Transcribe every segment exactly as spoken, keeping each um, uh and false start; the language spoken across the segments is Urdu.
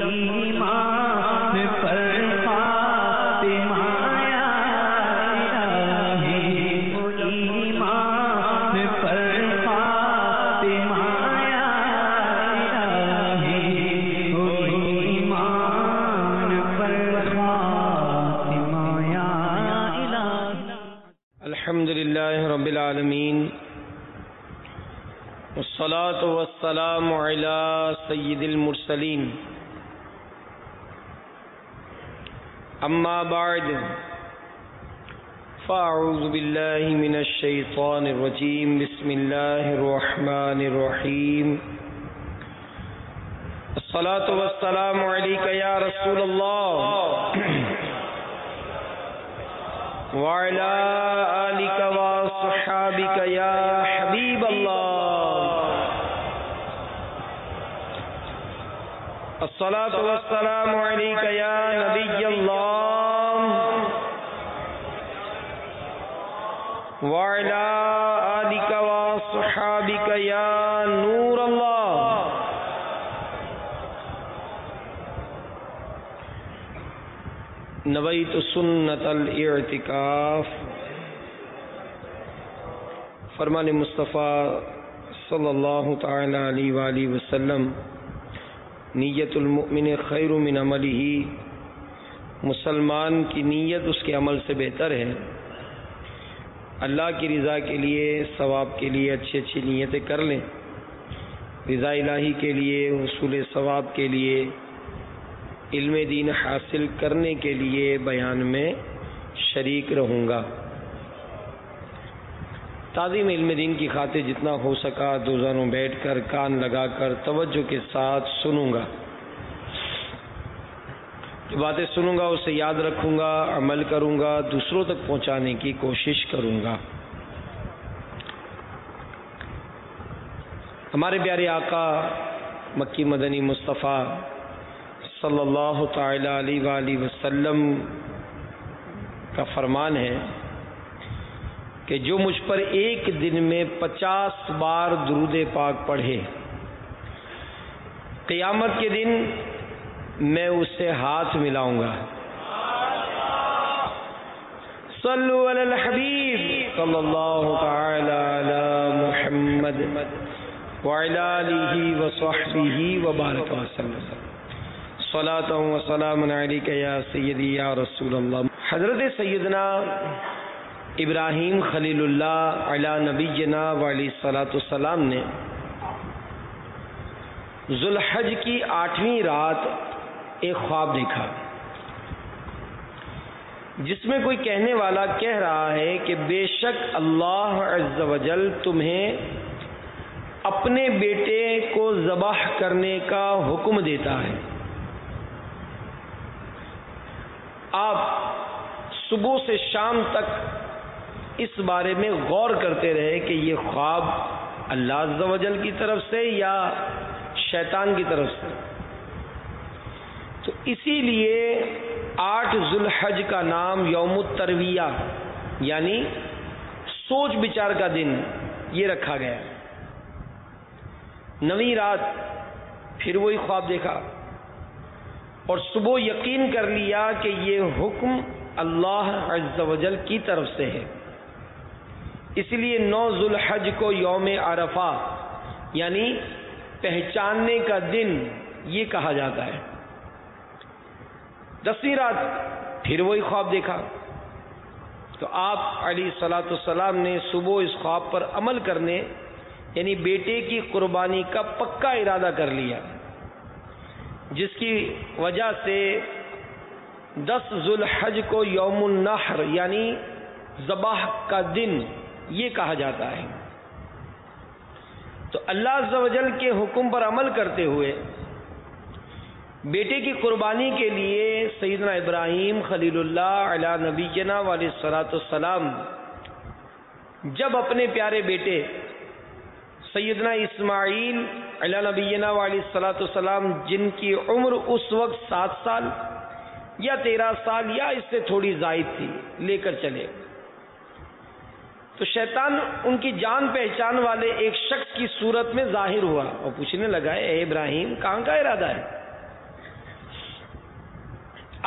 ایمان پر فاطمہ یا الہی، وہ ایمان پر فاطمہ یا الہی، وہ ایمان پر فاطمہ یا الہی۔ الحمد للہ رب العالمین، والصلاة والسلام على سید المرسلین، اما بعد فاعوذ باللہ من الشیطان الرجیم، بسم اللہ الرحمن الرحیم، الصلاة والسلام علیک یا رسول اللہ وعلى آلك وصحابك یا حبیب اللہ، الصلاة والسلام علیک یا نبی اللہ وعلى آلك وصحابك یا نور اللہ۔ نویت سنت الاعتکاف، فرمان مصطفیٰ صلی اللہ تعالی علیہ وآلہ وسلم، نیت المؤمن خیر من عملہ، مسلمان کی نیت اس کے عمل سے بہتر ہے۔ اللہ کی رضا کے لیے، ثواب کے لیے اچھی اچھی نیتیں کر لیں، رضا الہی کے لیے، حصول ثواب کے لیے، علم دین حاصل کرنے کے لیے بیان میں شریک رہوں گا۔ تعظیم علم دین کی خاطر جتنا ہو سکا دو زانوں بیٹھ کر کان لگا کر توجہ کے ساتھ سنوں گا۔ جو باتیں سنوں گا اسے یاد رکھوں گا، عمل کروں گا، دوسروں تک پہنچانے کی کوشش کروں گا۔ ہمارے پیارے آقا مکی مدنی مصطفیٰ صلی اللہ تعالی علیہ وآلہ وسلم کا فرمان ہے کہ جو مجھ پر ایک دن میں پچاس بار درود پاک پڑھے، قیامت کے دن میں اسے ہاتھ ملاؤں گا۔ صلو علی الحبیب صلی اللہ تعالی علی محمد وعلی آلہ وصحبہ وبارک وسلم، صلاۃ و سلام علیک یا سیدی یا رسول اللہ۔ حضرت سیدنا ابراہیم خلیل اللہ علی نبینا وعلیہ الصلاۃ والسلام نے ذوالحج کی آٹھویں رات ایک خواب دیکھا، جس میں کوئی کہنے والا کہہ رہا ہے کہ بے شک اللہ عز و جل تمہیں اپنے بیٹے کو ذبح کرنے کا حکم دیتا ہے۔ آپ صبح سے شام تک اس بارے میں غور کرتے رہے کہ یہ خواب اللہ عز و جل کی طرف سے یا شیطان کی طرف سے۔ تو اسی لیے آٹھ ذوالحج کا نام یوم الترویہ یعنی سوچ بچار کا دن یہ رکھا گیا۔ نویں رات پھر وہی خواب دیکھا اور صبح یقین کر لیا کہ یہ حکم اللہ عز و جل کی طرف سے ہے، اس لیے نو ذوالحج کو یوم عرفہ یعنی پہچاننے کا دن یہ کہا جاتا ہے۔ دسویں رات پھر وہی خواب دیکھا تو آپ علیہ الصلاۃ والسلام نے صبح اس خواب پر عمل کرنے یعنی بیٹے کی قربانی کا پکا ارادہ کر لیا، جس کی وجہ سے دس ذوالحج کو یوم النحر یعنی ذبح کا دن یہ کہا جاتا ہے۔ تو اللہ عز و جل کے حکم پر عمل کرتے ہوئے بیٹے کی قربانی کے لیے سیدنا ابراہیم خلیل اللہ علی نبینا علیہ الصلاۃ والسلام جب اپنے پیارے بیٹے سیدنا اسماعیل علی نبینا علیہ الصلاۃ والسلام جن کی عمر اس وقت سات سال یا تیرہ سال یا اس سے تھوڑی زائد تھی لے کر چلے، تو شیطان ان کی جان پہچان والے ایک شخص کی صورت میں ظاہر ہوا اور پوچھنے لگا، اے ابراہیم کہاں کا ارادہ ہے؟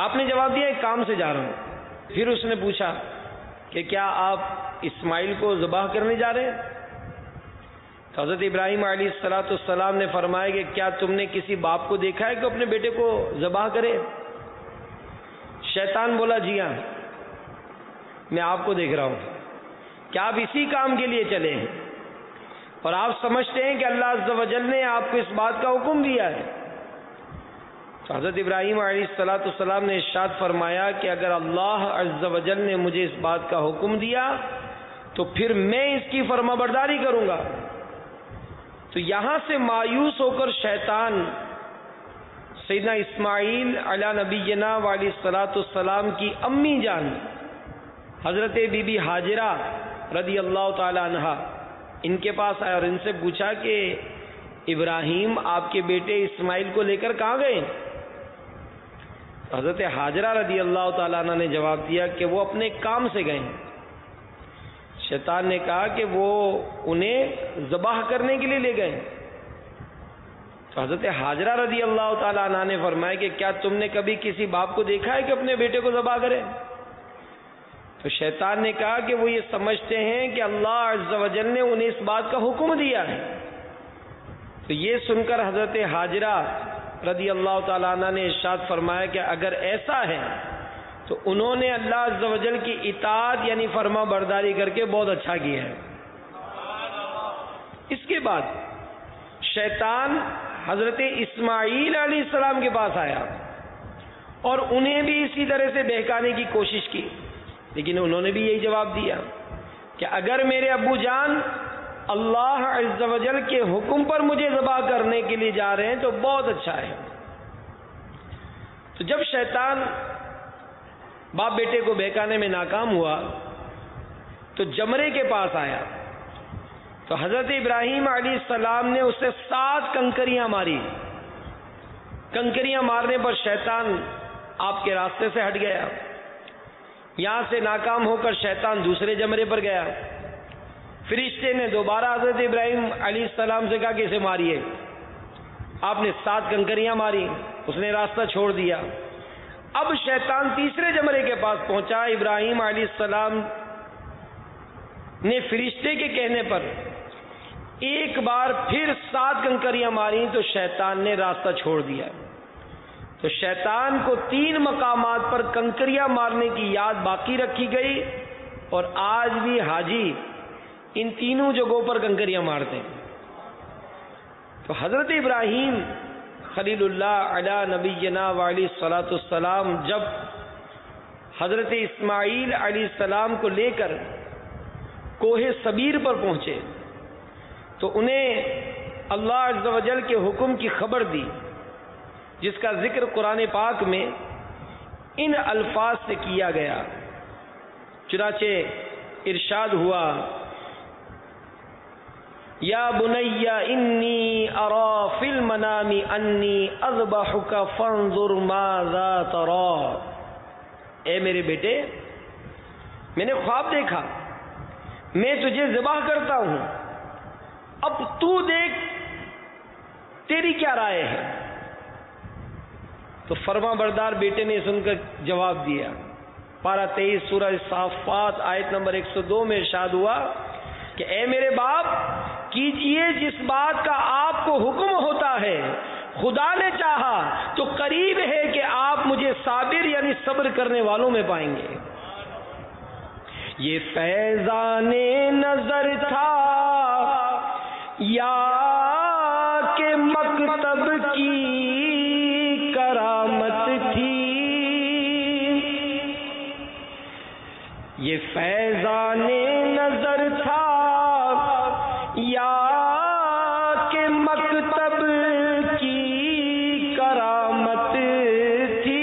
آپ نے جواب دیا ایک کام سے جا رہا ہوں. پھر اس نے پوچھا کہ کیا آپ اسماعیل کو ذبح کرنے جا رہے ہیں؟ تو حضرت ابراہیم علیہ الصلوۃ والسلام نے فرمایا کہ کیا تم نے کسی باپ کو دیکھا ہے کہ اپنے بیٹے کو ذبح کرے؟ شیطان بولا جی ہاں، میں آپ کو دیکھ رہا ہوں کہ آپ اسی کام کے لیے چلے ہیں اور آپ سمجھتے ہیں کہ اللہ عز و جل نے آپ کو اس بات کا حکم دیا ہے. تو حضرت ابراہیم علیہ الصلوۃ والسلام نے ارشاد فرمایا کہ اگر اللہ عز و جل نے مجھے اس بات کا حکم دیا تو پھر میں اس کی فرما برداری کروں گا. تو یہاں سے مایوس ہو کر شیطان سیدنا اسماعیل علی نبینا علیہ الصلوۃ والسلام کی امی جان حضرت بی بی ہاجرہ رضی اللہ تعالی عنہا ان کے پاس آیا اور ان سے پوچھا کہ ابراہیم آپ کے بیٹے اسماعیل کو لے کر کہاں گئے؟ حضرت ہاجرہ رضی اللہ تعالیٰ عنہ نے جواب دیا کہ وہ اپنے کام سے گئے. شیطان نے کہا کہ وہ انہیں ذبح کرنے کے لیے لے گئے. تو حضرت ہاجرہ رضی اللہ تعالیٰ عنہ نے فرمایا کہ کیا تم نے کبھی کسی باپ کو دیکھا ہے کہ اپنے بیٹے کو ذبح کرے؟ تو شیطان نے کہا کہ وہ یہ سمجھتے ہیں کہ اللہ عز و جل نے انہیں اس بات کا حکم دیا ہے. تو یہ سن کر حضرت ہاجرہ رضی اللہ تعالیٰ عنہ نے ارشاد فرمایا کہ اگر ایسا ہے تو انہوں نے اللہ عز و جل کی اطاعت یعنی فرما برداری کر کے بہت اچھا کیا ہے. اس کے بعد شیطان حضرت اسماعیل علیہ السلام کے پاس آیا اور انہیں بھی اسی طرح سے بہکانے کی کوشش کی، لیکن انہوں نے بھی یہی جواب دیا کہ اگر میرے ابو جان اللہ عز و جل کے حکم پر مجھے ذبح کرنے کے لیے جا رہے ہیں تو بہت اچھا ہے. تو جب شیطان باپ بیٹے کو بہکانے میں ناکام ہوا تو جمرے کے پاس آیا تو حضرت ابراہیم علیہ السلام نے اسے سات کنکریاں ماری. کنکریاں مارنے پر شیطان آپ کے راستے سے ہٹ گیا. یہاں سے ناکام ہو کر شیطان دوسرے جمرے پر گیا. فرشتے نے دوبارہ حضرت ابراہیم علیہ السلام سے کہا کہ اسے ماریے. آپ نے سات کنکریاں ماری، اس نے راستہ چھوڑ دیا. اب شیطان تیسرے جمرے کے پاس پہنچا. ابراہیم علیہ السلام نے فرشتے کے کہنے پر ایک بار پھر سات کنکریاں ماری تو شیطان نے راستہ چھوڑ دیا. تو شیطان کو تین مقامات پر کنکریاں مارنے کی یاد باقی رکھی گئی اور آج بھی حاجی ان تینوں جگہوں پر کنکریاں مارتے ہیں. تو حضرت ابراہیم خلیل اللہ علی نبینا علیہ الصلوۃ والسلام جب حضرت اسماعیل علیہ السلام کو لے کر کوہ صبیر پر پہنچے تو انہیں اللہ عز و جل کے حکم کی خبر دی، جس کا ذکر قرآن پاک میں ان الفاظ سے کیا گیا. چنانچہ ارشاد ہوا یا بنی انی ارا فی المنام انی اذبحک فانظر ماذا تری. اے میرے بیٹے، میں نے خواب دیکھا، میں تجھے ذبح کرتا ہوں، اب تو دیکھ تیری کیا رائے ہے. تو فرما بردار بیٹے نے سن کر جواب دیا. پارہ تیئیس سورہ صافات آیت نمبر ایک سو دو میں ارشاد ہوا کہ اے میرے باپ، کیجئے جس بات کا آپ کو حکم ہوتا ہے، خدا نے چاہا تو قریب ہے کہ آپ مجھے صابر یعنی صبر کرنے والوں میں پائیں گے. یہ فیضان نظر تھا یا کہ مکتب کی کرامت تھی، یہ فیضان نظر تھا یا کہ مکتب کی کرامت تھی،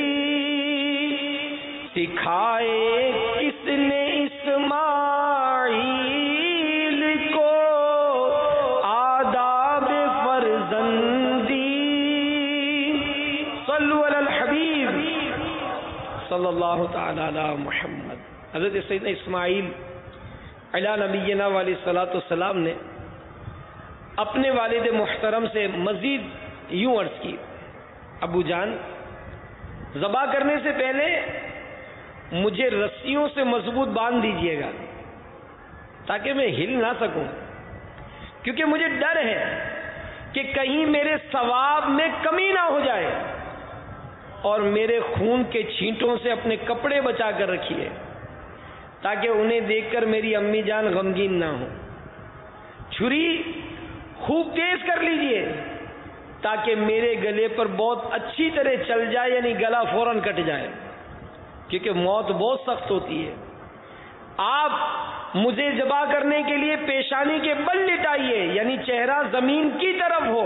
سکھائے کس نے اسماعیل کو آداب فرزندی. صلو علی الحبیب صلی اللہ تعالی علی محمد. حضرت سیدنا اسماعیل علی نبینا علیہ الصلوۃ والسلام نے اپنے والد محترم سے مزید یوں عرض کی، ابو جان، ذبح کرنے سے پہلے مجھے رسیوں سے مضبوط باندھ دیجئے گا تاکہ میں ہل نہ سکوں، کیونکہ مجھے ڈر ہے کہ کہیں میرے ثواب میں کمی نہ ہو جائے، اور میرے خون کے چھینٹوں سے اپنے کپڑے بچا کر رکھیے تاکہ انہیں دیکھ کر میری امی جان غمگین نہ ہو۔ چھری خوب تیز کر لیجئے تاکہ میرے گلے پر بہت اچھی طرح چل جائے، یعنی گلا فوراً کٹ جائے، کیونکہ موت بہت سخت ہوتی ہے۔ آپ مجھے ذبح کرنے کے لیے پیشانی کے بل لٹائیے، یعنی چہرہ زمین کی طرف ہو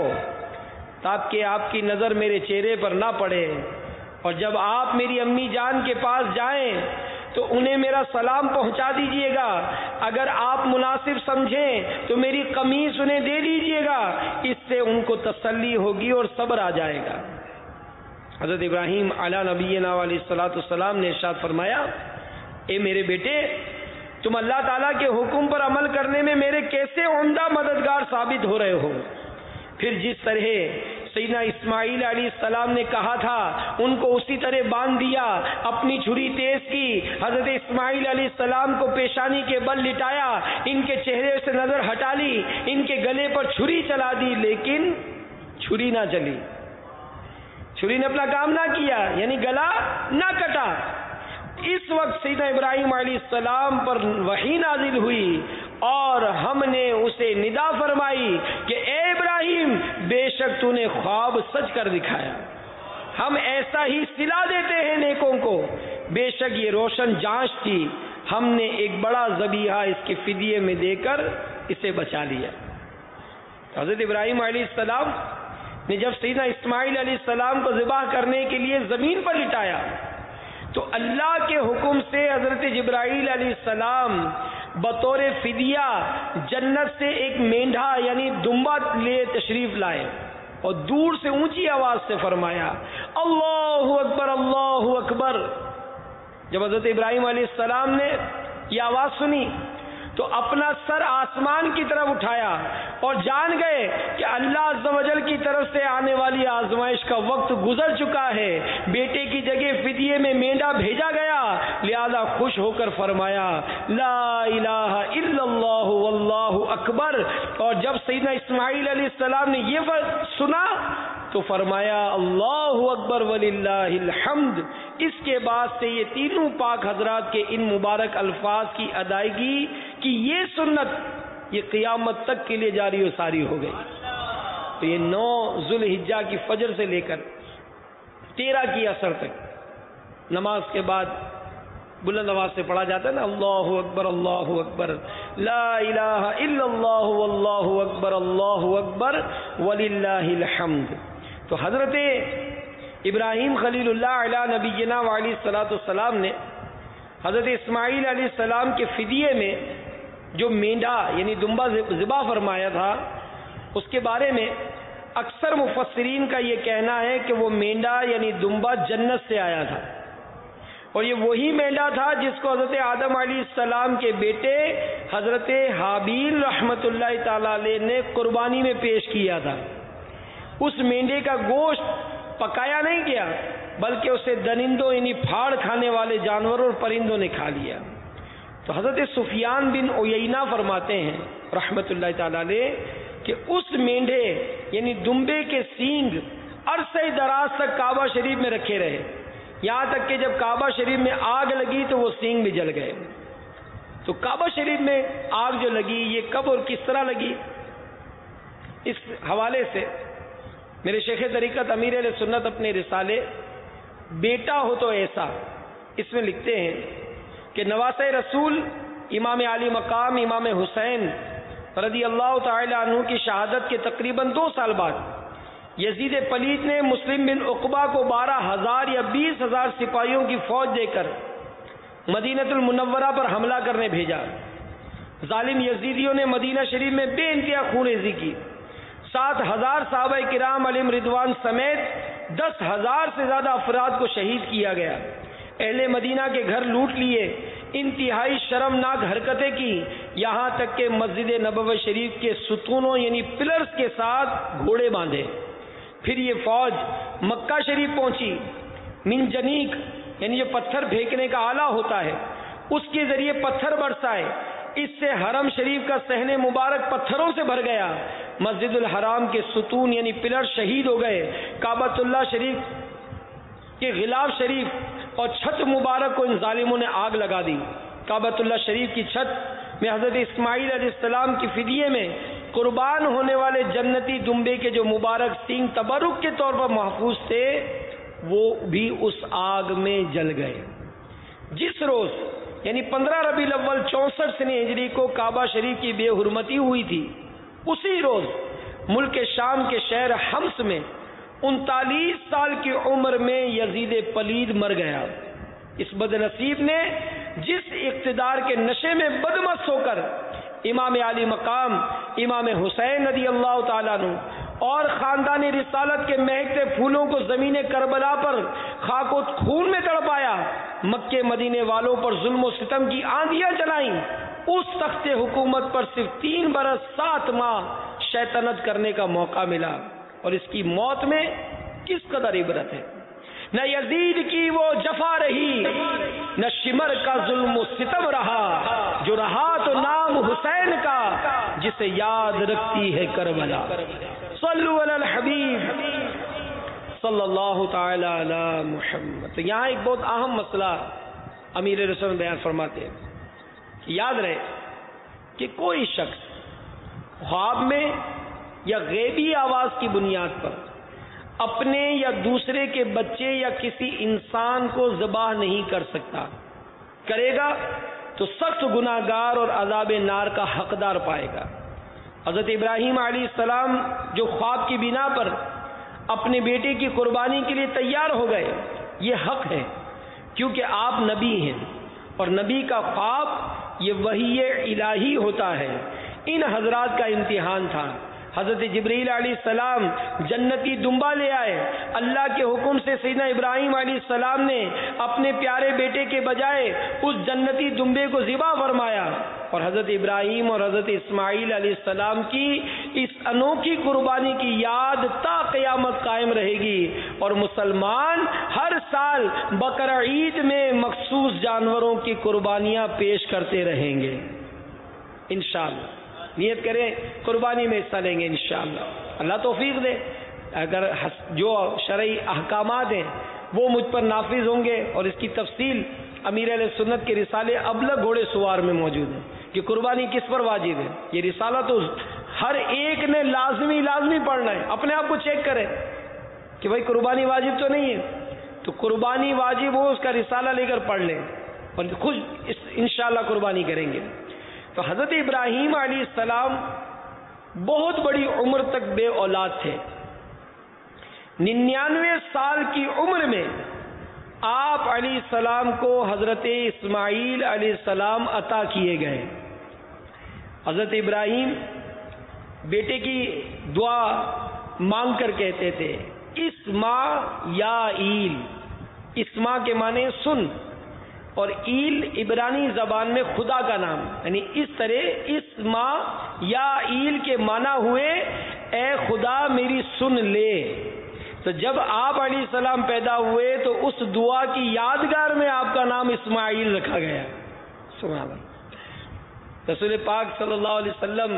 تاکہ آپ کی نظر میرے چہرے پر نہ پڑے، اور جب آپ میری امی جان کے پاس جائیں تو انہیں میرا سلام پہنچا دیجئے گا، اگر آپ مناسب سمجھیں تو میری قمیص انہیں دے دیجئے گا، اس سے ان کو تسلی ہوگی اور صبر آ جائے گا۔ حضرت ابراہیم علی نبینا علیہ الصلوۃ والسلام نے ارشاد فرمایا، اے میرے بیٹے، تم اللہ تعالیٰ کے حکم پر عمل کرنے میں میرے کیسے عمدہ مددگار ثابت ہو رہے ہو۔ پھر جس طرح سیدنا اسماعیل علیہ السلام نے کہا تھا ان کو اسی طرح باندھ دیا، اپنی چھری تیز کی، حضرت اسماعیل علیہ السلام کو پیشانی کے بل لٹایا، ان کے چہرے سے نظر ہٹا لی، ان کے گلے پر چھری چلا دی، لیکن چھری نہ چلی، چھری نے اپنا کام نہ کیا، یعنی گلا نہ کٹا۔ اس وقت سیدنا ابراہیم علیہ السلام پر وحی نازل ہوئی اور ہم نے اسے ندا فرمائی کہ اے ابراہیم، بے شک تو نے خواب سچ کر دکھایا، ہم ایسا ہی صلہ دیتے ہیں نیکوں کو، بے شک یہ روشن جانچ تھی، ہم نے ایک بڑا ذبیحہ اس کے فدیے میں دے کر اسے بچا لیا۔ حضرت ابراہیم علیہ السلام نے جب سیدنا اسماعیل علیہ السلام کو ذبح کرنے کے لیے زمین پر لٹایا تو اللہ کے حکم سے حضرت جبرائیل علیہ السلام بطور فدیہ جنت سے ایک مینڈھا یعنی دمبا لے تشریف لائے اور دور سے اونچی آواز سے فرمایا، اللہ اکبر اللہ اکبر۔ جب حضرت ابراہیم علیہ السلام نے یہ آواز سنی تو اپنا سر آسمان کی طرف اٹھایا اور جان گئے کہ اللہ عز و جل کی طرف سے آنے والی آزمائش کا وقت گزر چکا ہے، بیٹے کی جگہ فدیے میں مینڈا بھیجا گیا، لہذا خوش ہو کر فرمایا لا الہ الا اللہ واللہ اکبر۔ اور جب سیدنا اسماعیل علیہ السلام نے یہ سنا تو فرمایا اللہ اکبر وللہ الحمد۔ اس کے بعد سے یہ تینوں پاک حضرات کے ان مبارک الفاظ کی ادائیگی کی یہ سنت یہ قیامت تک کے لیے جاری و ساری ہو گئی۔ تو یہ نو ذوالحجہ کی فجر سے لے کر تیرہ کی عصر تک نماز کے بعد بلند آواز سے پڑھا جاتا ہے نا، اللہ اکبر اللہ اکبر لا الہ الا اللہ واللہ اکبر اللہ اکبر وللہ الحمد۔ تو حضرت ابراہیم خلیل اللہ علی نبینا وعلیہ الصلوۃ والسلام نے حضرت اسماعیل علیہ السلام کے فدیے میں جو مینڈا یعنی دمبا ذبح فرمایا تھا اس کے بارے میں اکثر مفسرین کا یہ کہنا ہے کہ وہ مینڈا یعنی دمبا جنت سے آیا تھا، اور یہ وہی مینڈا تھا جس کو حضرت آدم علیہ السلام کے بیٹے حضرت حابیل رحمت اللہ تعالی علیہ نے قربانی میں پیش کیا تھا۔ اس مینڈے کا گوشت پکایا نہیں گیا بلکہ اسے درندوں یعنی پھاڑ کھانے والے جانوروں اور پرندوں نے کھا لیا۔ تو حضرت سفیان بن عیینہ فرماتے ہیں رحمت اللہ تعالی علیہ کہ اس مینڈے یعنی دمبے کے سینگ عرصہ دراز تک کعبہ شریف میں رکھے رہے، یہاں تک کہ جب کعبہ شریف میں آگ لگی تو وہ سینگ بھی جل گئے۔ تو کعبہ شریف میں آگ جو لگی یہ کب اور کس طرح لگی، اس حوالے سے میرے شیخ طریقت امیر علیہ سنت اپنے رسالے بیٹا ہو تو ایسا اس میں لکھتے ہیں کہ نواسۂ رسول امام علی مقام امام حسین رضی اللہ تعالی عنہ کی شہادت کے تقریباً دو سال بعد یزید پلیت نے مسلم بن عقبہ کو بارہ ہزار یا بیس ہزار سپاہیوں کی فوج دے کر مدینۃ المنورہ پر حملہ کرنے بھیجا۔ ظالم یزیدیوں نے مدینہ شریف میں بے انتہا خون ریزی کی، سات ہزار صحابہ کرام علیہم رضوان سمیت دس ہزار سے زیادہ افراد کو شہید کیا گیا، اہل مدینہ کے گھر لوٹ لیے، انتہائی شرمناک حرکتیں کی، یہاں تک کہ مسجد نبوی شریف کے ستونوں یعنی پلرز کے ساتھ گھوڑے باندھے۔ پھر یہ فوج مکہ شریف پہنچی، منجنیک یعنی جو پتھر پھینکنے کا آلہ ہوتا ہے اس کے ذریعے پتھر برسائے، اس سے حرم شریف کا صحن مبارک پتھروں سے بھر گیا، مسجد الحرام کے ستون یعنی پلر شہید ہو گئے، کعبۃ اللہ شریف کے غلاف شریف اور چھت مبارک کو ان ظالموں نے آگ لگا دی۔ کعبۃ اللہ شریف کی چھت میں حضرت اسماعیل علیہ السلام کی فدیے میں قربان ہونے والے جنتی دمبے کے جو مبارک سینگ تبرک کے طور پر محفوظ تھے وہ بھی اس آگ میں جل گئے۔ جس روز یعنی پندرہ ربیع الاول چونسٹھ سن ہجری کو کعبہ شریف کی بے حرمتی ہوئی تھی، اسی روز ملک شام کے شہر حمص میں انتالیس سال کی عمر میں یزید پلید مر گیا۔ اس بد نصیب نے جس اقتدار کے نشے میں بدمست ہو کر امام عالی مقام امام حسین رضی اللہ تعالیٰ عنہ اور خاندان رسالت کے مہکتے پھولوں کو زمین کربلا پر خاک و خون میں تڑپایا، مکے مدینے والوں پر ظلم و ستم کی آندیاں چلائیں، اس تخت حکومت پر صرف تین برس سات ماہ شیطنت کرنے کا موقع ملا، اور اس کی موت میں کس قدر عبرت ہے۔ نہ یزید کی وہ جفا رہی، نہ شمر کا ظلم و ستم رہا، جو رہا تو نام حسین کا جسے یاد رکھتی ہے کربلا۔ صلو علی الحبیب صلی اللہ تعالی علی محمد۔ تو یہاں ایک بہت اہم مسئلہ امیر رسول بیان فرماتے ہیں، یاد رہے کہ کوئی شخص خواب میں یا غیبی آواز کی بنیاد پر اپنے یا دوسرے کے بچے یا کسی انسان کو ذبح نہیں کر سکتا، کرے گا تو سخت گناہ گار اور عذاب نار کا حقدار پائے گا۔ حضرت ابراہیم علیہ السلام جو خواب کی بنا پر اپنے بیٹے کی قربانی کے لیے تیار ہو گئے، یہ حق ہے کیونکہ آپ نبی ہیں، اور نبی کا خواب یہ وحی الہی ہوتا ہے۔ ان حضرات کا امتحان تھا۔ حضرت جبریل علیہ السلام جنتی دمبا لے آئے، اللہ کے حکم سے سیدنا ابراہیم علیہ السلام نے اپنے پیارے بیٹے کے بجائے اس جنتی دمبے کو ذبح فرمایا، اور حضرت ابراہیم اور حضرت اسماعیل علیہ السلام کی اس انوکھی قربانی کی یاد تا قیامت قائم رہے گی، اور مسلمان ہر سال بقرہ عید میں مخصوص جانوروں کی قربانیاں پیش کرتے رہیں گے انشاءاللہ۔ نیت کریں قربانی میں حصہ لیں گے انشاءاللہ، اللہ توفیق دے۔ اگر جو شرعی احکامات ہیں وہ مجھ پر نافذ ہوں گے، اور اس کی تفصیل امیر علیہ سنت کے رسالے ابلغ گھوڑے سوار میں موجود ہے کہ قربانی کس پر واجب ہے۔ یہ رسالہ تو ہر ایک نے لازمی لازمی پڑھنا ہے، اپنے آپ کو چیک کریں کہ بھائی قربانی واجب تو نہیں ہے، تو قربانی واجب ہو اس کا رسالہ لے کر پڑھ لیں، اور خود انشاءاللہ قربانی کریں گے۔ تو حضرت ابراہیم علیہ السلام بہت بڑی عمر تک بے اولاد تھے۔ ننانوے سال کی عمر میں آپ علیہ السلام کو حضرت اسماعیل علیہ السلام عطا کیے گئے۔ حضرت ابراہیم بیٹے کی دعا مانگ کر کہتے تھے اسما یا ایل، اسما کے معنی سن، اور ایل عبرانی زبان میں خدا کا نام، یعنی اس طرح اسما یا ایل کے معنی ہوئے اے خدا میری سن لے۔ تو جب آپ علیہ السلام پیدا ہوئے تو اس دعا کی یادگار میں آپ کا نام اسماعیل رکھا گیا۔ سبحان اللہ۔ رسول پاک صلی اللہ علیہ وسلم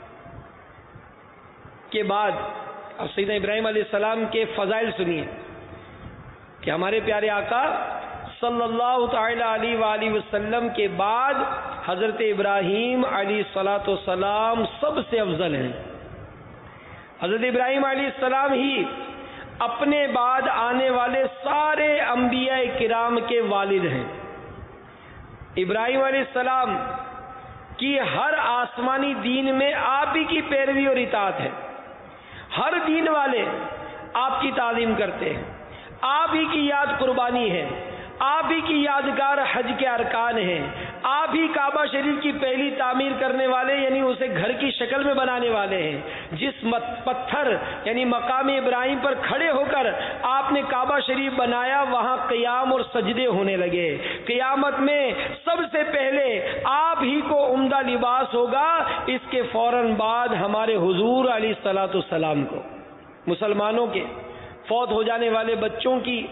کے بعد اب سیدنا ابراہیم علیہ السلام کے فضائل سنیے کہ ہمارے پیارے آقا صلی اللہ تعالی علیہ وآلہ وسلم کے بعد حضرت ابراہیم علیہ الصلاۃ والسلام سب سے افضل ہیں۔ حضرت ابراہیم علیہ السلام ہی اپنے بعد آنے والے سارے انبیاء کرام کے والد ہیں۔ ابراہیم علیہ السلام کی ہر آسمانی دین میں آپ ہی کی پیروی اور اطاعت ہے، ہر دین والے آپ کی تعظیم کرتے ہیں، آپ ہی کی یاد قربانی ہے، آپ ہی کی یادگار حج کے ارکان ہیں، آپ ہی کعبہ شریف کی پہلی تعمیر کرنے والے یعنی اسے گھر کی شکل میں بنانے والے ہیں۔ جس پتھر یعنی مقام ابراہیم پر کھڑے ہو کر آپ نے کعبہ شریف بنایا وہاں قیام اور سجدے ہونے لگے۔ قیامت میں سب سے پہلے آپ ہی کو عمدہ لباس ہوگا، اس کے فوراً بعد ہمارے حضور علیہ الصلاۃ والسلام کو۔ مسلمانوں کے فوت ہو جانے والے بچوں کی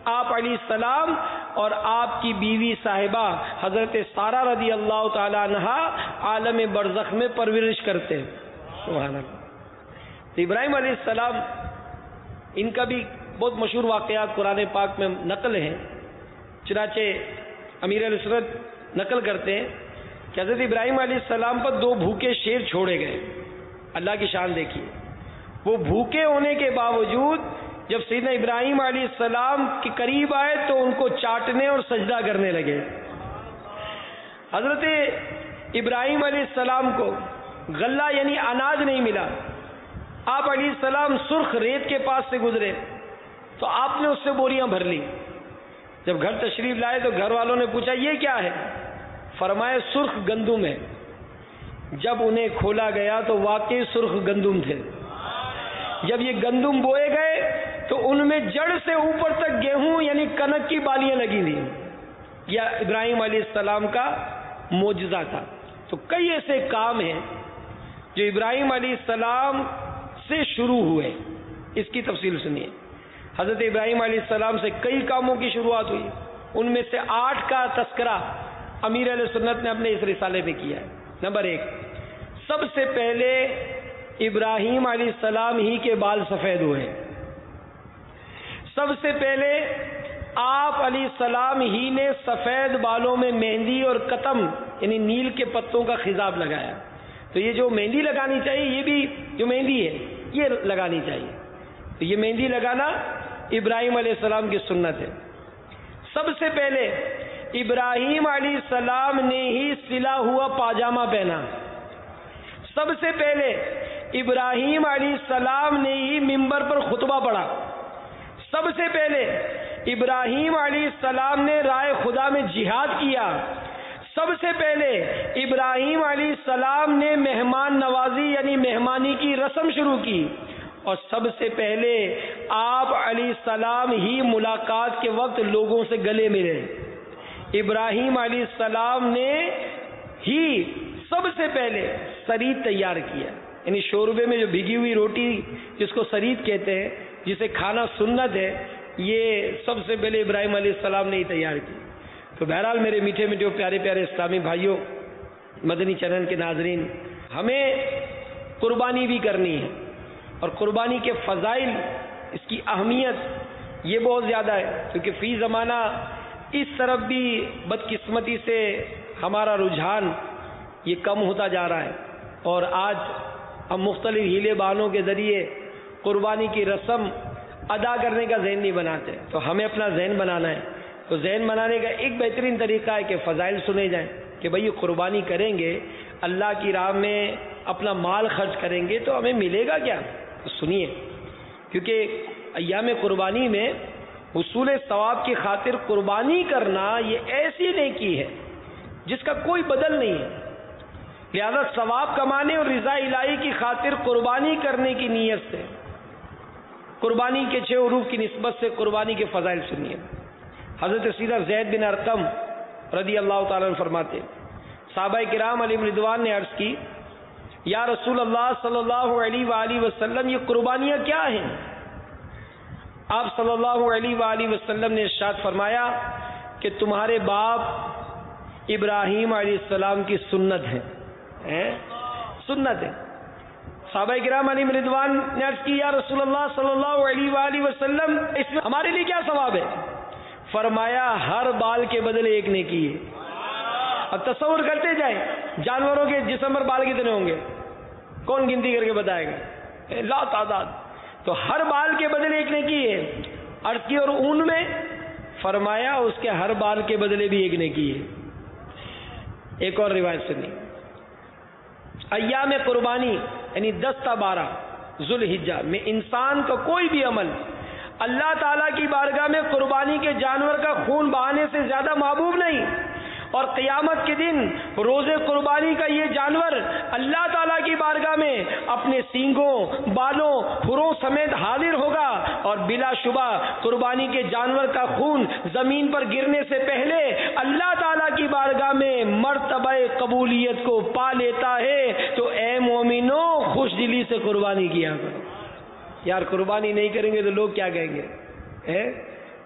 آپ علیہ السلام اور آپ کی بیوی صاحبہ حضرت سارہ رضی اللہ تعالی عنہا عالم برزخ میں پرورش کرتے ہیں. سبحان اللہ. تو ابراہیم علیہ السلام ان کا بھی بہت مشہور واقعات قرآن پاک میں نقل ہیں. چنانچہ امیر علیہ سنت نقل کرتے ہیں کہ حضرت ابراہیم علیہ السلام پر دو بھوکے شیر چھوڑے گئے. اللہ کی شان دیکھیے. وہ بھوکے ہونے کے باوجود جب سیدنا ابراہیم علیہ السلام کے قریب آئے تو ان کو چاٹنے اور سجدہ کرنے لگے. حضرت ابراہیم علیہ السلام کو غلہ یعنی اناج نہیں ملا. آپ علیہ السلام سرخ ریت کے پاس سے گزرے تو آپ نے اس سے بوریاں بھر لی. جب گھر تشریف لائے تو گھر والوں نے پوچھا یہ کیا ہے؟ فرمایا سرخ گندم ہے. جب انہیں کھولا گیا تو واقعی سرخ گندم تھے. جب یہ گندم بوئے گئے تو ان میں جڑ سے اوپر تک گیہوں یعنی کنک کی بالیاں لگی تھیں. یہ ابراہیم علیہ السلام کا معجزہ تھا. تو کئی ایسے کام ہیں جو ابراہیم علیہ السلام سے شروع ہوئے. اس کی تفصیل سنیے. حضرت ابراہیم علیہ السلام سے کئی کاموں کی شروعات ہوئی. ان میں سے آٹھ کا تذکرہ امیر علیہ سنت نے اپنے اس رسالے میں کیا ہے. نمبر ایک، سب سے پہلے ابراہیم علیہ السلام ہی کے بال سفید ہوئے. سب سے پہلے آپ علیہ السلام ہی نے سفید بالوں میں مہندی اور قطم یعنی نیل کے پتوں کا خضاب لگایا. تو یہ جو مہندی لگانی چاہیے یہ بھی جو مہندی ہے یہ لگانی چاہیے. تو یہ مہندی لگانا ابراہیم علیہ السلام کی سنت ہے. سب سے پہلے ابراہیم علیہ السلام نے ہی سلا ہوا پاجامہ پہنا. سب سے پہلے ابراہیم علیہ السلام نے ہی ممبر پر خطبہ پڑھا. سب سے پہلے ابراہیم علیہ السلام نے رائے خدا میں جہاد کیا. سب سے پہلے ابراہیم علیہ السلام نے مہمان نوازی یعنی مہمانی کی رسم شروع کی. اور سب سے پہلے آپ علیہ السلام ہی ملاقات کے وقت لوگوں سے گلے ملے. ابراہیم علیہ السلام نے ہی سب سے پہلے سرید تیار کیا یعنی شوربے میں جو بھیگی ہوئی روٹی جس کو سرید کہتے ہیں جسے کھانا سنت ہے یہ سب سے پہلے ابراہیم علیہ السلام نے ہی تیار کی. تو بہرحال میرے میٹھے میٹھے پیارے پیارے اسلامی بھائیوں، مدنی چینل کے ناظرین، ہمیں قربانی بھی کرنی ہے اور قربانی کے فضائل، اس کی اہمیت یہ بہت زیادہ ہے کیونکہ فی زمانہ اس طرف بھی بدقسمتی سے ہمارا رجحان یہ کم ہوتا جا رہا ہے اور آج ہم مختلف ہیلے بہانوں کے ذریعے قربانی کی رسم ادا کرنے کا ذہن نہیں بناتے. تو ہمیں اپنا ذہن بنانا ہے. تو ذہن بنانے کا ایک بہترین طریقہ ہے کہ فضائل سنے جائیں کہ بھئی یہ قربانی کریں گے، اللہ کی راہ میں اپنا مال خرچ کریں گے تو ہمیں ملے گا کیا؟ تو سنیے، کیونکہ ایام قربانی میں حصول ثواب کی خاطر قربانی کرنا یہ ایسی نیکی ہے جس کا کوئی بدل نہیں ہے. لہذا ثواب کمانے اور رضا الہی کی خاطر قربانی کرنے کی نیت سے قربانی کے چھ حروف کی نسبت سے قربانی کے فضائل سنیے. حضرت سیدنا زید بن ارقم رضی اللہ تعالیٰ عنہ فرماتے، صحابہ کرام علیہم رضوان نے عرض کی، یا رسول اللہ صلی اللہ علیہ وآلہ وسلم یہ قربانیاں کیا ہیں؟ آپ صلی اللہ علیہ وآلہ وسلم نے ارشاد فرمایا کہ تمہارے باپ ابراہیم علیہ السلام کی سنت ہے. سنت ہے. صحابہ کرام علیہم رضوان نے عرض کی، یا رسول اللہ صلی اللہ علیہ وآلہ وسلم اس میں ہمارے لیے کیا ثواب ہے؟ فرمایا ہر بال کے بدلے ایک نیکی ہے. اب تصور کرتے جائیں جانوروں کے جسم پر بال کتنے ہوں گے؟ کون گنتی کر کے بتائے گا؟ لا تعداد. تو ہر بال کے بدلے ایک نیکی ہے. عرض کی اور اون میں؟ فرمایا اس کے ہر بال کے بدلے بھی ایک نیکی ہے. ایک اور روایت سنی، ایام قربانی یعنی دس تا بارہ ذوالحجہ میں انسان کا کوئی بھی عمل اللہ تعالیٰ کی بارگاہ میں قربانی کے جانور کا خون بہانے سے زیادہ محبوب نہیں. اور قیامت کے دن روز قربانی کا یہ جانور اللہ تعالیٰ کی بارگاہ میں اپنے سینگوں، بالوں، پھروں سمیت حاضر ہوگا اور بلا شبہ قربانی کے جانور کا خون زمین پر گرنے سے پہلے اللہ تعالیٰ کی بارگاہ میں مرتبہ قبولیت کو پا لیتا ہے. تو اے مومنو خوش دلی سے قربانی کیا کرو. یار قربانی نہیں کریں گے تو لوگ کیا کہیں گے؟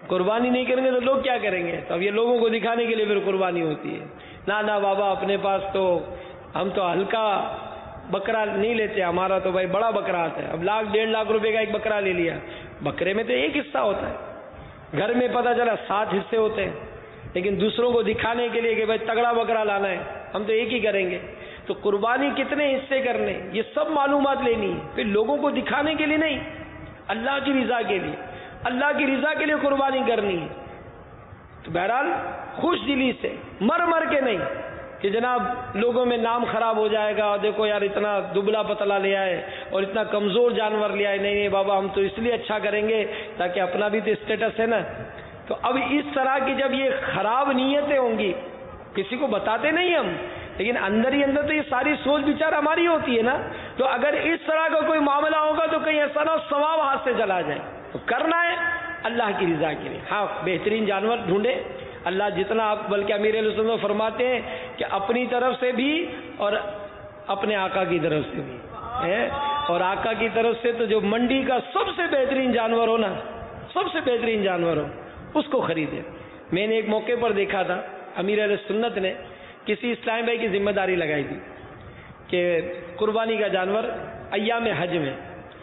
قربانی نہیں کریں گے تو لوگ کیا کریں گے؟ تو اب یہ لوگوں کو دکھانے کے لیے پھر قربانی ہوتی ہے. نہ نہ بابا اپنے پاس تو ہم تو ہلکا بکرا نہیں لیتے، ہمارا تو بھائی بڑا بکرا آتا ہے. اب لاکھ ڈیڑھ لاکھ روپے کا ایک بکرا لے لیا. بکرے میں تو ایک حصہ ہوتا ہے، گھر میں پتہ چلا سات حصے ہوتے ہیں، لیکن دوسروں کو دکھانے کے لیے کہ بھائی تگڑا بکرا لانا ہے ہم تو ایک ہی کریں گے. تو قربانی کتنے حصے کرنے، یہ سب معلومات لینی ہے. پھر لوگوں کو دکھانے کے لیے نہیں، اللہ کی رضا کے لیے، اللہ کی رضا کے لیے قربانی کرنی ہے. تو بہرحال خوش دلی سے، مر مر کے نہیں کہ جناب لوگوں میں نام خراب ہو جائے گا، دیکھو یار اتنا دبلا پتلا لیا ہے اور اتنا کمزور جانور لیا ہے. نہیں نہیں بابا ہم تو اس لیے اچھا کریں گے تاکہ اپنا بھی تو اسٹیٹس ہے نا. تو اب اس طرح کی جب یہ خراب نیتیں ہوں گی، کسی کو بتاتے نہیں ہم، لیکن اندر ہی اندر تو یہ ساری سوچ بچار ہماری ہوتی ہے نا. تو اگر اس طرح کا کوئی معاملہ ہوگا تو کہیں ایسا نہ ثواب ہاتھ سے چلا جائے. تو کرنا ہے اللہ کی رضا کے لیے. ہاں بہترین جانور ڈھونڈے، اللہ جتنا آپ، بلکہ امیر علیہ السلام فرماتے ہیں کہ اپنی طرف سے بھی اور اپنے آقا کی طرف سے بھی ہے. اور آقا کی طرف سے تو جو منڈی کا سب سے بہترین جانور ہو نا، سب سے بہترین جانور ہو اس کو خریدے. میں نے ایک موقع پر دیکھا تھا امیر علیہ سنت نے کسی اسلامی بھائی کی ذمہ داری لگائی تھی کہ قربانی کا جانور ایام حج میں.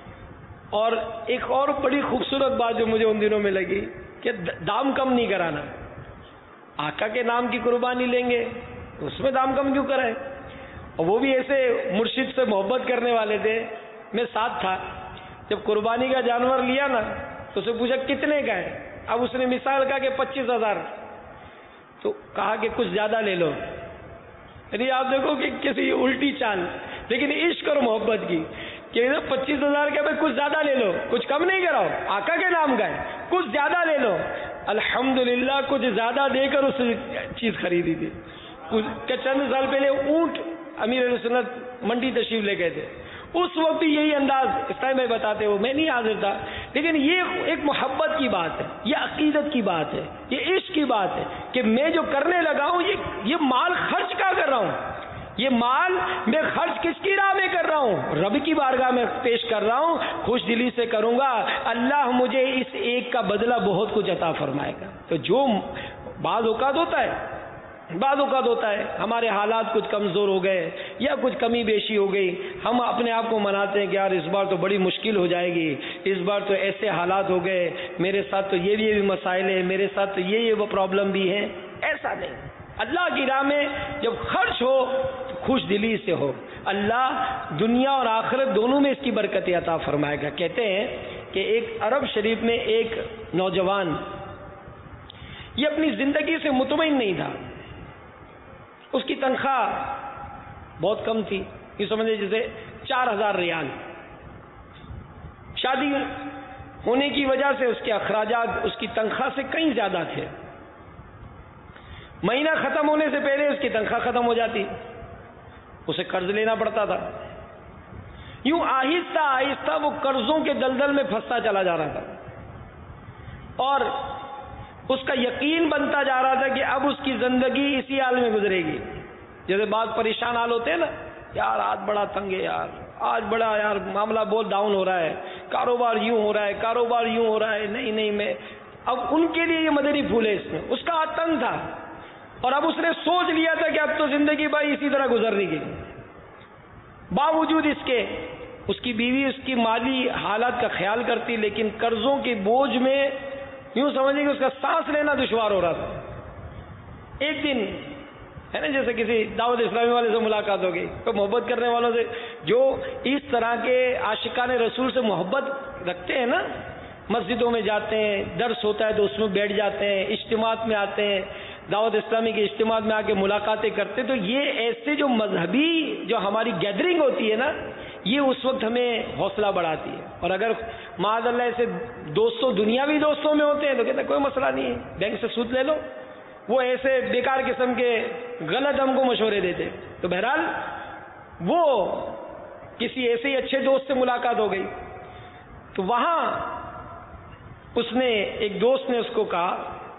اور ایک اور بڑی خوبصورت بات جو مجھے ان دنوں میں لگی کہ دام کم نہیں کرانا. آقا کے نام کی قربانی لیں گے اس میں دام کم کیوں کرائے؟ اور وہ بھی ایسے مرشد سے محبت کرنے والے تھے. میں ساتھ تھا جب قربانی کا جانور لیا نا تو اسے پوچھا کتنے کا ہے. اب اس نے مثال کہا کہ پچیس ہزار. تو کہا کہ کچھ زیادہ لے لو. یعنی آپ دیکھو کہ کسی الٹی چال، لیکن عشق اور محبت کی کہ پچیس ہزار کا بھائی کچھ زیادہ لے لو، کچھ کم نہیں کراؤ، آقا کے نام کا ہے، کچھ زیادہ لے لو. الحمدللہ کچھ زیادہ دے کر اس چیز خریدی تھی. کہ چند سال پہلے اونٹ امیر علیہ سنت منڈی تشریف لے گئے تھے. اس وقت بھی یہی انداز اسلام میں بتاتے ہو، میں نہیں حاضر تھا، لیکن یہ ایک محبت کی بات ہے، یہ عقیدت کی بات ہے، یہ عشق کی بات ہے کہ میں جو کرنے لگا ہوں یہ یہ مال خرچ کیا کر رہا ہوں، یہ مال میں خرچ کس کی راہ میں کر رہا ہوں؟ رب کی بارگاہ میں پیش کر رہا ہوں. خوش دلی سے کروں گا، اللہ مجھے اس ایک کا بدلہ بہت کچھ عطا فرمائے گا. تو جو بعض اوقات ہوتا ہے بعض اوقات ہوتا ہے ہمارے حالات کچھ کمزور ہو گئے یا کچھ کمی بیشی ہو گئی، ہم اپنے آپ کو مناتے ہیں کہ یار اس بار تو بڑی مشکل ہو جائے گی، اس بار تو ایسے حالات ہو گئے، میرے ساتھ تو یہ بھی یہ بھی مسائل ہیں، میرے ساتھ تو یہ یہ وہ پرابلم بھی ہیں. ایسا نہیں، اللہ کی راہ میں جب خرچ ہو تو خوش دلی سے ہو، اللہ دنیا اور آخرت دونوں میں اس کی برکت عطا فرمائے گا. کہتے ہیں کہ ایک عرب شریف میں ایک نوجوان یہ اپنی زندگی سے مطمئن نہیں تھا. اس کی تنخواہ بہت کم تھی، یہ سمجھے جیسے چار ہزار ریال. شادی ہونے کی وجہ سے اس کے اخراجات اس کی تنخواہ سے کہیں زیادہ تھے. مہینہ ختم ہونے سے پہلے اس کی تنخواہ ختم ہو جاتی، اسے قرض لینا پڑتا تھا. یوں آہستہ آہستہ وہ قرضوں کے دلدل میں پھنستا چلا جا رہا تھا اور اس کا یقین بنتا جا رہا تھا کہ اب اس کی زندگی اسی حال میں گزرے گی. جیسے بعض پریشان حال ہوتے ہیں نا، یار آج بڑا تنگ ہے، یار آج بڑا یار معاملہ بہت ڈاؤن ہو رہا ہے، کاروبار یوں ہو رہا ہے، کاروبار یوں ہو رہا ہے، نہیں نہیں میں اب ان کے لیے یہ مدنی پھول ہے. اس میں اس کا تنگ تھا اور اب اس نے سوچ لیا تھا کہ اب تو زندگی بھائی اسی طرح گزرنے کی. باوجود اس کے اس کی بیوی اس کی مالی حالات کا خیال کرتی، لیکن قرضوں کے بوجھ میں یوں سمجھیں کہ اس کا سانس لینا دشوار ہو رہا تھا. ایک دن ہے نا جیسے کسی دعوت اسلامی والے سے ملاقات ہو گئی، تو محبت کرنے والوں سے جو اس طرح کے عاشقان رسول سے محبت رکھتے ہیں نا، مسجدوں میں جاتے ہیں، درس ہوتا ہے تو اس میں بیٹھ جاتے ہیں، اجتماعات میں آتے ہیں، دعوت اسلامی کے اجتماعات میں آ کے ملاقاتیں کرتے، تو یہ ایسے جو مذہبی جو ہماری گیدرنگ ہوتی ہے نا، یہ اس وقت ہمیں حوصلہ بڑھاتی ہے. اور اگر معاذ اللہ ایسے دوستوں دنیاوی دوستوں میں ہوتے ہیں تو کہتے ہیں کوئی مسئلہ نہیں ہے، بینک سے سود لے لو. وہ ایسے بیکار قسم کے غلط ہم کو مشورے دیتے. تو بہرحال وہ کسی ایسے ہی اچھے دوست سے ملاقات ہو گئی، تو وہاں اس نے ایک دوست نے اس کو کہا،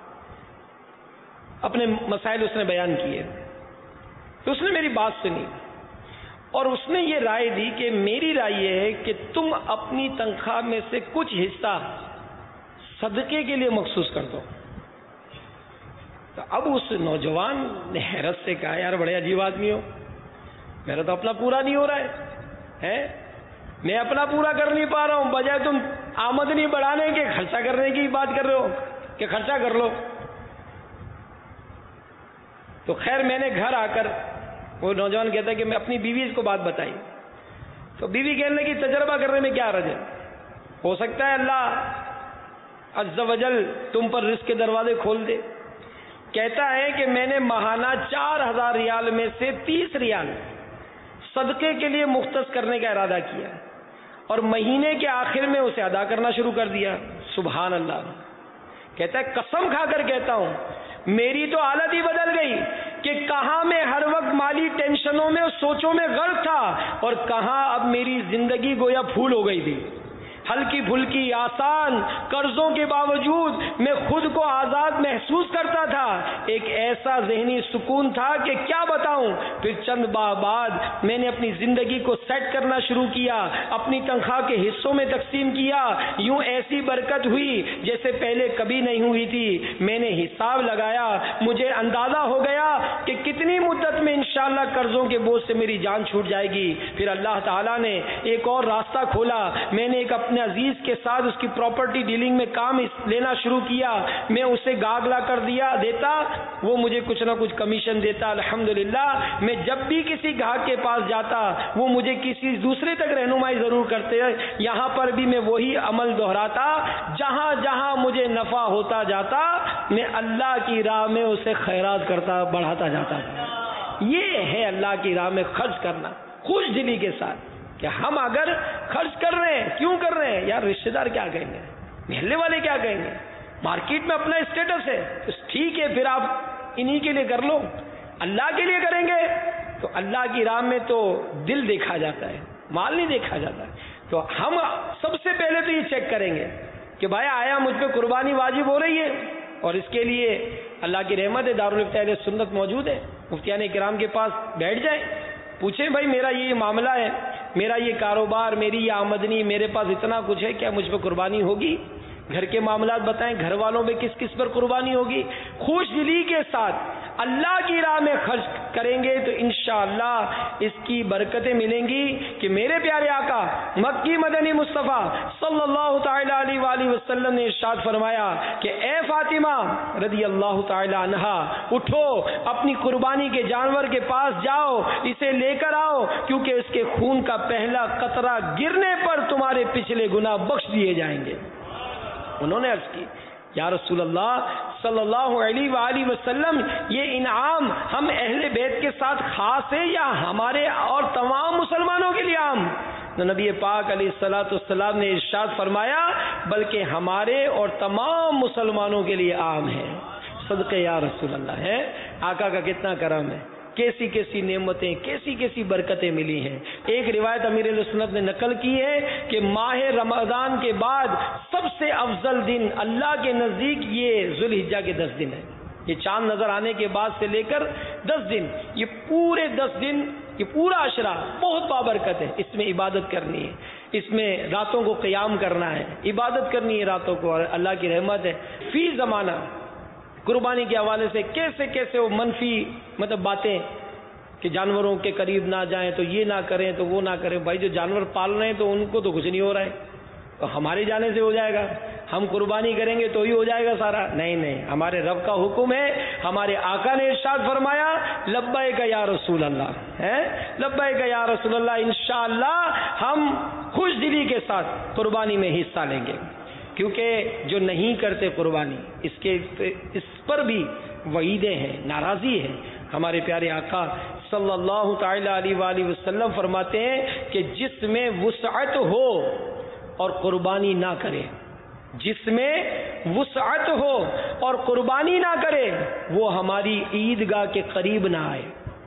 اپنے مسائل اس نے بیان کیے، تو اس نے میری بات سنی اور اس نے یہ رائے دی کہ میری رائے یہ ہے کہ تم اپنی تنخواہ میں سے کچھ حصہ صدقے کے لیے مخصوص کر دو. تو اب اس نوجوان نے حیرت سے کہا یار بڑے عجیب آدمی ہو, میرا تو اپنا پورا نہیں ہو رہا ہے, میں اپنا پورا کر نہیں پا رہا ہوں, بجائے تم آمدنی بڑھانے کے خرچہ کرنے کی بات کر رہے ہو کہ خرچہ کر لو. تو خیر میں نے گھر آ کر, وہ نوجوان کہتا ہے کہ میں اپنی بیوی کو بات بتائی, تو بیوی کہنے لگی تجربہ کرنے میں کیا حرج ہے, ہو سکتا ہے اللہ عز و جل تم پر رزق کے دروازے کھول دے. کہتا ہے کہ میں نے ماہانہ چار ہزار ریال میں سے تیس ریال صدقے کے لیے مختص کرنے کا ارادہ کیا اور مہینے کے آخر میں اسے ادا کرنا شروع کر دیا. سبحان اللہ. کہتا ہے قسم کھا کر کہتا ہوں میری تو حالت ہی بدل گئی کہ کہاں میں ہر وقت مالی ٹینشنوں میں اور سوچوں میں غرق تھا اور کہاں اب میری زندگی گویا پھول ہو گئی تھی. ہلکی پھلکی آسان قرضوں کے باوجود میں خود کو آزاد محسوس کرتا تھا. ایک ایسا ذہنی سکون تھا کہ کیا بتاؤں. پھر چند ماہ بعد میں نے اپنی زندگی کو سیٹ کرنا شروع کیا, اپنی تنخواہ کے حصوں میں تقسیم کیا. یوں ایسی برکت ہوئی جیسے پہلے کبھی نہیں ہوئی تھی. میں نے حساب لگایا, مجھے اندازہ ہو گیا کہ کتنی مدت میں انشاءاللہ قرضوں کے بوجھ سے میری جان چھوٹ جائے گی. پھر اللہ تعالیٰ نے ایک اور راستہ کھولا. میں نے ایک اپنے عزیز کے ساتھ اس کی پراپرٹی ڈیلنگ میں کام لینا شروع کیا. میں اسے گاگلا کر دیا دیتا, وہ مجھے کچھ نہ کچھ کمیشن دیتا. الحمدللہ میں جب بھی کسی گاہک کے پاس جاتا وہ مجھے کسی دوسرے تک رہنمائی ضرور کرتے. یہاں پر بھی میں وہی عمل دہراتا. جہاں جہاں مجھے نفع ہوتا جاتا میں اللہ کی راہ میں اسے خیرات کرتا بڑھاتا جاتا تھا. یہ ہے اللہ کی راہ میں خرچ کرنا خوش دلی کے ساتھ. کہ ہم اگر خرچ کر رہے ہیں, کیوں کر رہے ہیں یار, رشتہ دار کیا کہیں گے, محلے والے کیا کہیں گے, مارکیٹ میں اپنا اسٹیٹس ہے, ٹھیک ہے پھر آپ انہی کے لیے کر لو. اللہ کے لیے کریں گے تو اللہ کی راہ میں تو دل دیکھا جاتا ہے, مال نہیں دیکھا جاتا. تو ہم سب سے پہلے تو یہ چیک کریں گے کہ بھائی آیا مجھ پہ قربانی واجب ہو رہی ہے, اور اس کے لیے اللہ کی رحمت ہے دارالفتہ اہل سنت موجود ہے. مفتیان کرام کے پاس بیٹھ جائیں, پوچھیں بھائی میرا یہ معاملہ ہے, میرا یہ کاروبار, میری یہ آمدنی, میرے پاس اتنا کچھ ہے, کیا مجھ پہ قربانی ہوگی؟ گھر کے معاملات بتائیں, گھر والوں میں کس کس پر قربانی ہوگی؟ خوش دلی کے ساتھ اللہ کی راہ میں خرچ کریں گے تو انشاءاللہ اس کی برکتیں ملیں گی کہ میرے پیارے آقا مکی مدنی مصطفیٰ صلی اللہ تعالی علیہ وآلہ وسلم نے ارشاد فرمایا کہ اے فاطمہ رضی اللہ تعالی عنہا, اٹھو اپنی قربانی کے جانور کے پاس جاؤ, اسے لے کر آؤ, کیونکہ اس کے خون کا پہلا قطرہ گرنے پر تمہارے پچھلے گناہ بخش دیے جائیں گے. انہوں نے عرض کی یا رسول اللہ صلی اللہ علیہ وآلہ وسلم, یہ انعام ہم اہل بیت کے ساتھ خاص ہے یا ہمارے اور تمام مسلمانوں کے لیے عام؟ تو نبی پاک علیہ الصلوۃ والسلام نے ارشاد فرمایا بلکہ ہمارے اور تمام مسلمانوں کے لیے عام ہے. صدقے یا رسول اللہ ہے. آقا کا کتنا کرم ہے, کیسی کیسی نعمتیں, کیسی کیسی برکتیں ملی ہیں. ایک روایت امیر اہل سنت نے نقل کی ہے کہ ماہ رمضان کے بعد سب سے افضل دن اللہ کے نزدیک یہ ذوالحجہ کے دس دن ہے. یہ چاند نظر آنے کے بعد سے لے کر دس دن, یہ پورے دس دن, یہ پورا عشرہ بہت بابرکت ہے. اس میں عبادت کرنی ہے, اس میں راتوں کو قیام کرنا ہے, عبادت کرنی ہے راتوں کو, اور اللہ کی رحمت ہے. فی زمانہ قربانی کے حوالے سے کیسے کیسے وہ منفی مطلب باتیں کہ جانوروں کے قریب نہ جائیں, تو یہ نہ کریں, تو وہ نہ کریں. بھائی جو جانور پال رہے ہیں تو ان کو تو کچھ نہیں ہو رہا ہے, تو ہمارے جانے سے ہو جائے گا, ہم قربانی کریں گے تو ہی ہو جائے گا سارا. نہیں نہیں, ہمارے رب کا حکم ہے. ہمارے آقا نے ارشاد فرمایا لبیک یا رسول اللہ, ہے لبیک یا رسول اللہ, انشاءاللہ ہم خوش دلی کے ساتھ قربانی میں حصہ لیں گے. کیونکہ جو نہیں کرتے قربانی اس کے اس پر بھی وعیدیں ہیں, ناراضی ہے. ہمارے پیارے آقا صلی اللہ تعالی علیہ وآلہ وسلم فرماتے ہیں کہ جس میں وسعت ہو اور قربانی نہ کرے, جس میں وسعت ہو اور قربانی نہ کرے وہ ہماری عیدگاہ کے قریب نہ آئے.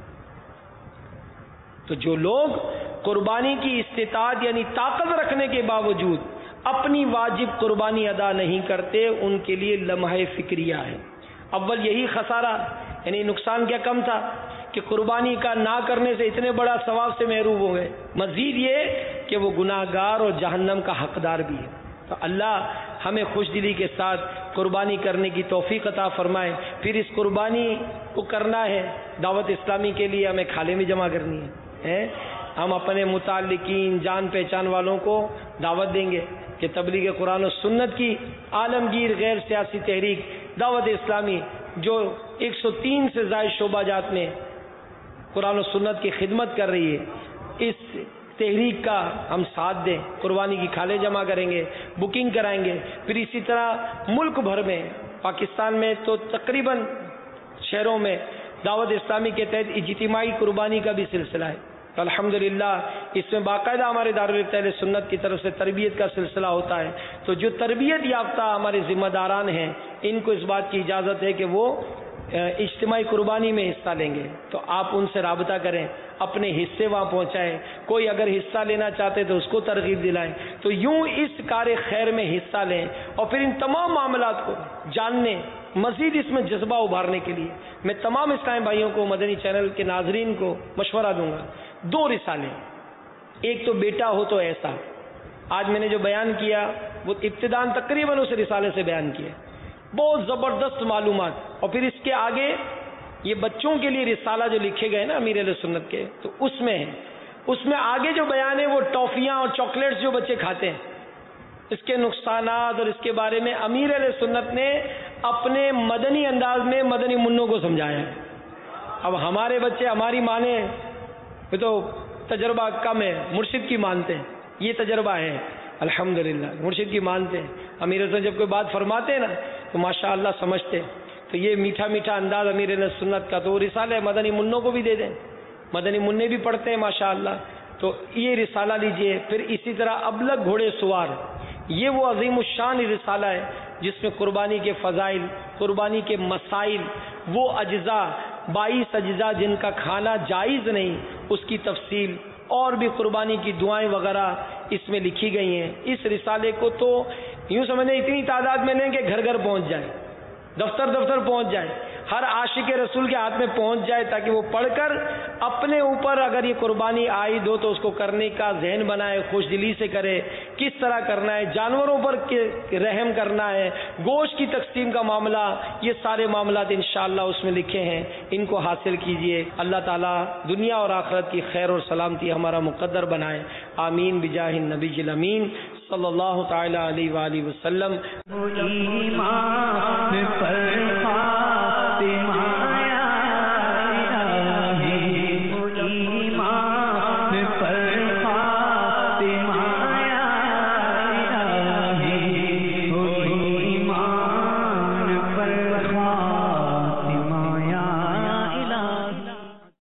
تو جو لوگ قربانی کی استطاعت یعنی طاقت رکھنے کے باوجود اپنی واجب قربانی ادا نہیں کرتے, ان کے لیے لمحہ فکریہ ہے. اول یہی خسارہ یعنی نقصان کیا کم تھا کہ قربانی کا نہ کرنے سے اتنے بڑا ثواب سے محروم ہو گئے. مزید یہ کہ وہ گناہ گار اور جہنم کا حقدار بھی ہے. تو اللہ ہمیں خوش دلی کے ساتھ قربانی کرنے کی توفیق عطا فرمائے. پھر اس قربانی کو کرنا ہے دعوت اسلامی کے لیے ہمیں کھالیں بھی جمع کرنی ہے. ہم اپنے متعلقین جان پہچان والوں کو دعوت دیں گے کہ تبلیغ قرآن و سنت کی عالمگیر غیر سیاسی تحریک دعوت اسلامی جو ایک سو تین سے زائد شعبہ جات میں قرآن و سنت کی خدمت کر رہی ہے، اس تحریک کا ہم ساتھ دیں. قربانی کی کھالیں جمع کریں گے، بکنگ کرائیں گے. پھر اسی طرح ملک بھر میں، پاکستان میں تو تقریباً شہروں میں دعوت اسلامی کے تحت اجتماعی قربانی کا بھی سلسلہ ہے. تو الحمدللہ اس میں باقاعدہ ہمارے دارالفتا اہل سنت کی طرف سے تربیت کا سلسلہ ہوتا ہے. تو جو تربیت یافتہ ہمارے ذمہ داران ہیں ان کو اس بات کی اجازت ہے کہ وہ اجتماعی قربانی میں حصہ لیں گے. تو آپ ان سے رابطہ کریں، اپنے حصے وہاں پہنچائیں. کوئی اگر حصہ لینا چاہتے تو اس کو ترغیب دلائیں. تو یوں اس کار خیر میں حصہ لیں اور پھر ان تمام معاملات کو جاننے، مزید اس میں جذبہ ابھارنے کے لیے میں تمام اسلامی بھائیوں کو، مدنی چینل کے ناظرین کو مشورہ دوں گا. دو رسالے، ایک تو بیٹا ہو تو ایسا، آج میں نے جو بیان کیا وہ ابتداءً تقریباً اس رسالے سے بیان کیا، بہت زبردست معلومات. اور پھر اس کے آگے یہ بچوں کے لیے رسالہ جو لکھے گئے نا امیر اہل سنت کے، تو اس میں ہے، اس میں آگے جو بیان ہے وہ ٹافیاں اور چاکلیٹس جو بچے کھاتے ہیں اس کے نقصانات اور اس کے بارے میں امیر اہل سنت نے اپنے مدنی انداز میں مدنی منوں کو سمجھایا ہے. اب ہمارے بچے ہماری مانے یہ تو تجربہ کم ہے، مرشد کی مانتے ہیں، یہ تجربہ ہے الحمدللہ، مرشد کی مانتے ہیں. امیر حسن جب کوئی بات فرماتے ہیں نا تو ماشاء اللہ سمجھتے ہیں. تو یہ میٹھا میٹھا انداز امیر اہل سنت کا، تو رسالہ مدنی منوں کو بھی دے دیں، مدنی منع بھی پڑھتے ہیں ماشاء اللہ. تو یہ رسالہ لیجئے. پھر اسی طرح ابلغ گھوڑے سوار، یہ وہ عظیم الشان رسالہ ہے جس میں قربانی کے فضائل، قربانی کے مسائل، وہ اجزاء، بائیس اجزاء جن کا کھانا جائز نہیں، اس کی تفصیل اور بھی قربانی کی دعائیں وغیرہ اس میں لکھی گئی ہیں. اس رسالے کو تو یوں سمجھیں اتنی تعداد میں لیں کہ گھر گھر پہنچ جائے، دفتر دفتر پہنچ جائے، ہر عاشق رسول کے ہاتھ میں پہنچ جائے، تاکہ وہ پڑھ کر اپنے اوپر اگر یہ قربانی عائد ہو تو اس کو کرنے کا ذہن بنائے، خوش دلی سے کرے. کس طرح کرنا ہے، جانوروں پر رحم کرنا ہے، گوشت کی تقسیم کا معاملہ، یہ سارے معاملات انشاءاللہ اس میں لکھے ہیں. ان کو حاصل کیجئے. اللہ تعالی دنیا اور آخرت کی خیر اور سلامتی ہمارا مقدر بنائے. آمین بجاہ النبی الامین صلی اللہ تعالی علیہ وآلہ وسلم.